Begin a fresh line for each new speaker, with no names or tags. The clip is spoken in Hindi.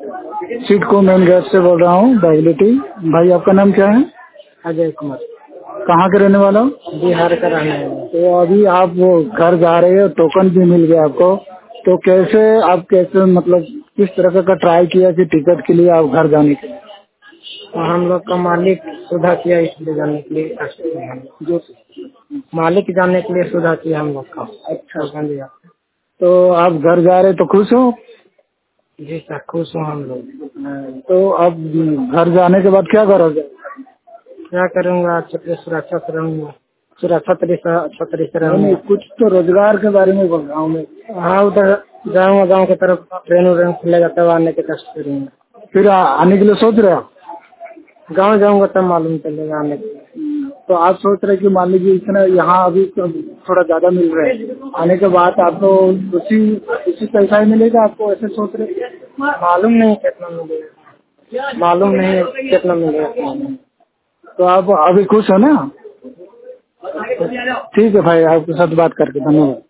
सिडको मेन गेट से बोल रहा हूँ, बागलिटी। भाई आपका नाम क्या है?
अजय कुमार।
कहाँ के रहने वाला हो?
बिहार का रहने वाला।
तो अभी आप वो घर जा रहे हो, टोकन भी मिल गया आपको, तो कैसे आप कैसे मतलब किस तरह का ट्राई किया कि टिकट के लिए आप घर जाने के लिए?
तो हम लोग का मालिक सुधा किया, इसलिए जाने के लिए कष्ट किए हम लोग।
जो
मालिक जाने के लिए सुधा किया हम लोग का।
अच्छा,
टोकन दिया।
तो आप घर जा रहे तो खुश हो?
जी सर, खुश हूँ हम लोग।
तो अब घर जाने के बाद क्या करोगे?
क्या करूँगा, अच्छे से सुरक्षा से रहूँगा, सुरक्षा अच्छा तरीके से
नहीं,
रहूँगा।
कुछ तो रोजगार के बारे में बोल रहा हूँ मैं।
हाँ, उधर जाऊँगा गाँव की तरफ, ट्रेन खुलेगा तब आने के कष्ट करूँगा।
फिर आने के लिए सोच रहे हो?
गाँव जाऊँगा तब मालूम चलेगा आने के लिए।
तो आप सोच रहे कि मान लीजिए इतना यहाँ अभी तो थोड़ा ज्यादा मिल रहा है, आने के बाद आपको उसी पैसा ही मिलेगा, आपको ऐसे सोच रहे?
मालूम नहीं कितना मिलेगा, मालूम नहीं कितना मिलेगा।
तो आप अभी खुश हो ना? ठीक है भाई, आपके साथ बात करके धन्यवाद।